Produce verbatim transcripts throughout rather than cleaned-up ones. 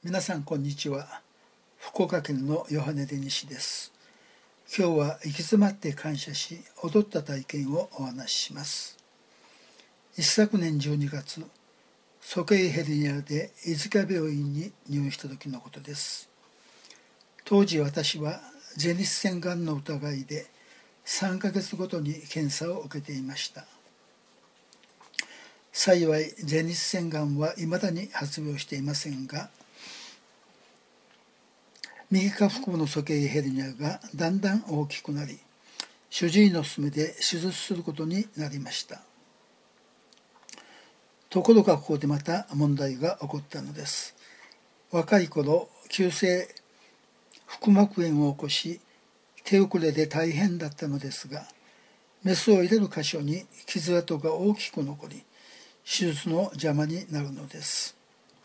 皆さんこんにちは。福岡県のヨハネデニシです。今日は行き詰まって感謝し踊った体験をお話しします。一昨年じゅうにがつ、鼠径ヘルニアで飯塚病院に入院した時のことです。当時私は前立腺がんの疑いでさんかげつごとに検査を受けていました。幸い前立腺がんは未だに発病していませんが、右下腹部の鼠径ヘルニアがだんだん大きくなり、主治医の勧めで手術することになりました。ところがここでまた問題が起こったのです。若い頃、急性腹膜炎を起こし、手遅れで大変だったのですが、メスを入れる箇所に傷跡が大きく残り、手術の邪魔になるのです。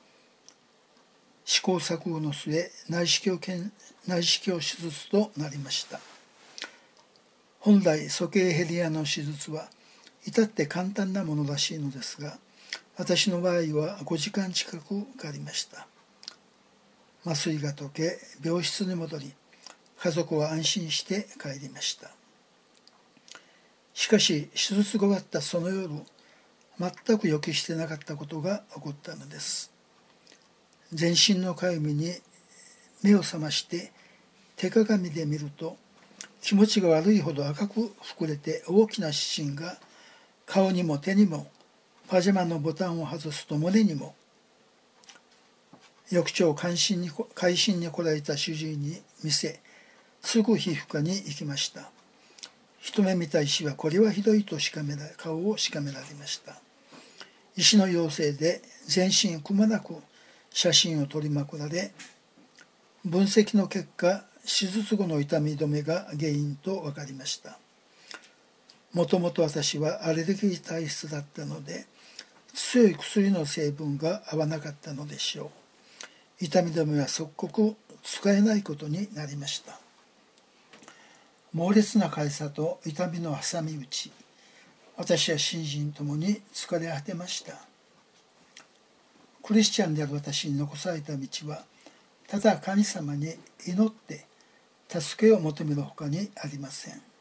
試行錯誤の末、内視鏡検内視鏡手術となりました。本来、鼠径ヘルニアの手術は至って簡単なものらしいのですが、私の場合はごじかん近くかかりました。麻酔が解け、病室に戻り、家族は安心して帰りました。しかし、手術が終わったその夜、全く予期してなかったことが起こったのです。全身のかゆみに目を覚まして手鏡で見ると、気持ちが悪いほど赤く膨れて大きな湿疹が顔にも手にも、パジャマのボタンを外すと胸にも。翌朝会心に会心に来られた主治医に見せ、すぐ皮膚科に行きました。一目見た医師はこれはひどいとしかめら顔をしかめられました。医師の要請で全身くまなく写真を撮りまくられ、分析の結果、手術後の痛み止めが原因と分かりました。もともと私はアレルギー体質だったので、強い薬の成分が合わなかったのでしょう。痛み止めは即刻使えないことになりました。猛烈なかゆさと痛みの挟み撃ち、私は心身ともに疲れ果てました。クリスチャンである私に残された道は、ただ神様に祈って助けを求めるほかにありません。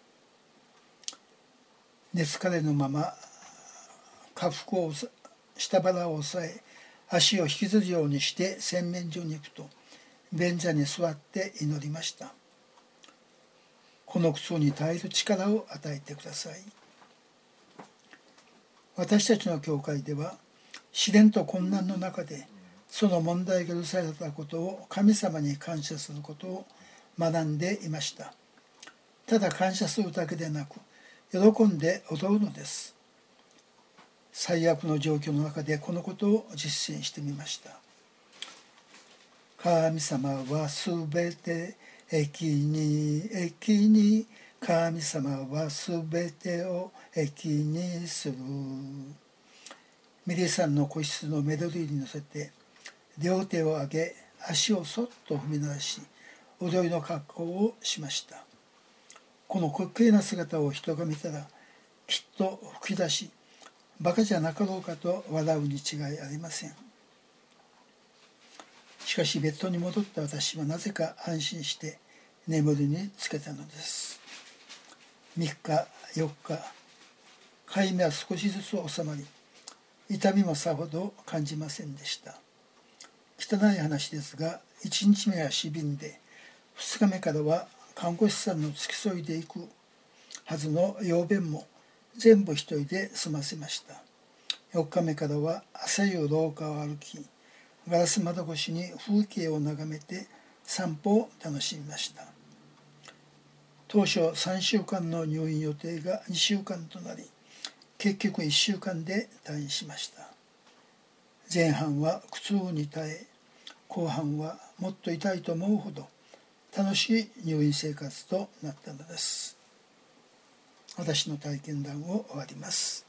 熱疲れのまま下腹を下腹を押さえ、足を引きずるようにして洗面所に行くと、便座に座って祈りました。この苦痛に耐える力を与えてください。私たちの教会では、試練と困難の中でその問題が許されたことを神様に感謝することを学んでいました。ただ感謝するだけでなく、喜んで踊るのです。最悪の状況の中でこのことを実践してみました。神様はすべて益に益に、神様はすべてを益にする。ミリさんの個室のメロディーに乗せて、両手を上げ、足をそっと踏み鳴らし、踊りの格好をしました。この滑稽な姿を人が見たら、きっと吹き出し、バカじゃなかろうかと笑うに違いありません。しかしベッドに戻った私はなぜか安心して眠りにつけたのです。みっか、よっか、かゆみは少しずつ収まり、痛みもさほど感じませんでした。汚い話ですが、いちにちめは死瓶で、ふつかめからは看護師さんの付き添いで行くはずの用便も全部一人で済ませました。よっかめからは朝夕廊下を歩き、ガラス窓越しに風景を眺めて散歩を楽しみました。当初さんしゅうかんの入院予定がにしゅうかんとなり、結局いっしゅうかんで退院しました。前半は苦痛に耐え、後半はもっと痛いと思うほど楽しい入院生活となったのです。私の体験談を終わります。